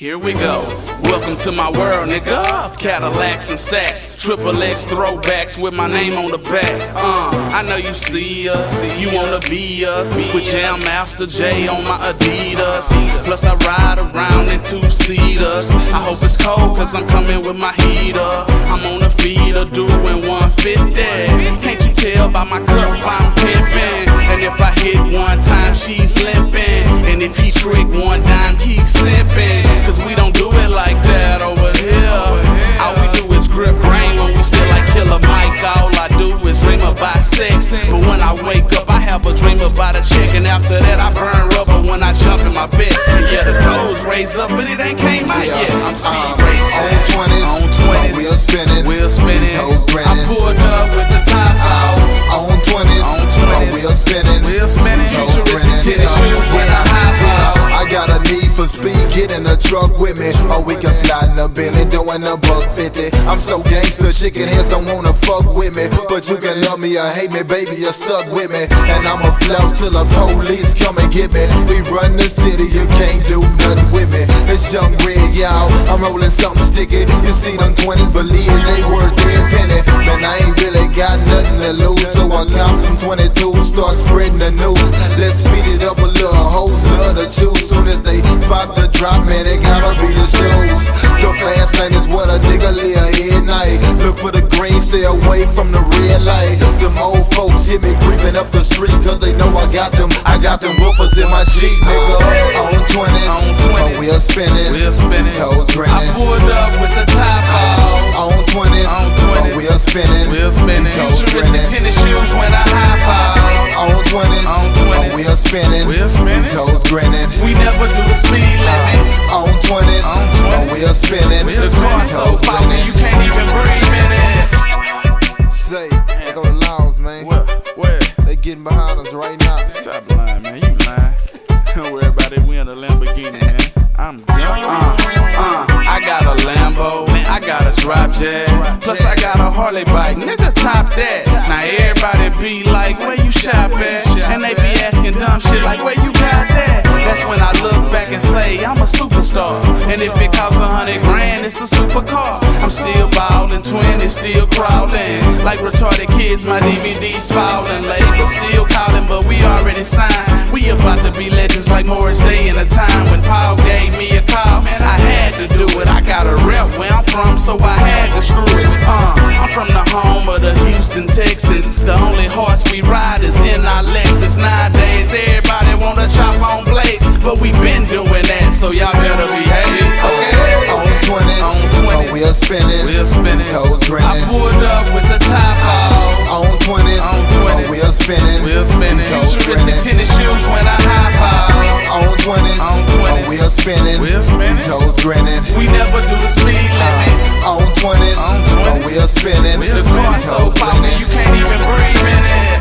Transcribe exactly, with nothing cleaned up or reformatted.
Here we go. Welcome to my world, nigga. Of Cadillacs and stacks, triple X throwbacks with my name on the back. Uh, I know you see us, you wanna be us. With Jam Master Jay on my Adidas. Plus I ride around in two-seaters. I hope it's cold cause I'm coming with my heater. I'm on a feeder doing one fifty. Can't you tell by my cup I'm pimping? And if I hit one time she's limping. And if he trick one dime he's simping. Cause we don't do it like that over here. All we do is grip brain when we still like Killer Mike. All I do is dream about sex. But when I wake up I have a dream about a chick. And after that I burn rubber when I jump in my bed. And yeah, the doors raise up but it ain't came out yet. I'm speed uh, racing on twenties, on twenties, wheels spinning, wheels spinning. I pulled up with the top off. On twenties, on twenties, wheels spinning, wheels spinning. Futuristic tennis shoes when I hop out. I got a need for speed, get in the truck with me. Or we can slide in the Bentley, doing a buck fifty. I'm so gangster, chicken heads don't wanna fuck with me. But you can love me or hate me, baby, you're stuck with me. And I'ma flout till the police come and get me. We run the city, you can't do nothing with me. It's Young Red, y'all, I'm rolling something sticky. You see them twenties, believe they worth every penny. Man, I ain't really got nothing to lose, so I cop some twenty-twos, start spreading the news. Let's speed it up a little, hoes love to choose. Soon as they spot the drop, man, it gotta be the shoes. The fast lane is what a nigga live at night. Look for the green, stay away from the red light. Them old folks hear me creeping up the street, cause they know I got them. I got them woofers in my Jeep, nigga. On twenties, on wheels spinning, wheels spinning, toes grinning. I pulled up with the top off. On twenties, on wheels spinning, wheels spinning. Futuristic tennis shoes when I hop out. On twenties, on wheels spinning, wheels spinning, toes grinning. We never do the speed limit. On twenties, on wheels spinning, the car so foggy you can't even breathe in it. Say, they go to Laos, man. Where? Where? They getting behind us right now. Stop lying, man. You lying. Don't worry about it. We in a Lamborghini, man. I'm gone. Uh, uh, I got a Lambo, I got a drop jet, plus I got a Harley bike, nigga top that. Now everybody be like, where you shop at? And they be asking dumb shit like, where you got that? That's when I look back and say, I'm a superstar. And if it costs a hundred grand, it's a supercar. I'm still ballin', twenties still crawling. Like retarded kids, my D V Ds falling. Label still calling, but we already signed. We about to be legends like Morris Day in a time when Paul gave me a call. Man, I had to do it. I got a rep where I'm from, so I had to screw it. Uh, I'm from the home of the Houston Texans. The only horse we ride is in our Lexus. Nowadays, everybody wanna chop on blades, but we been doing that, so y'all better behave. Okay. On twenties, on wheels spinning, wheels spinning, toes grinning. I pulled up with the top off. On twenties, on wheels spinning, wheels spinning. Futuristic tennis shoes when I hop out. On twenties, on wheels spinning, wheels spinning, toes grinning. We never do the speed limit. On twenties, on wheels spinning, the car so foggy you can't even breathe in it.